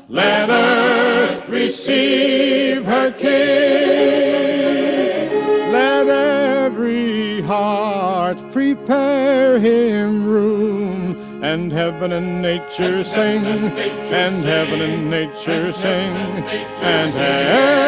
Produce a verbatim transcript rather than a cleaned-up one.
Let earth receive her King. Let every heart prepare him room, and heaven and nature sing, and heaven and nature sing, and heaven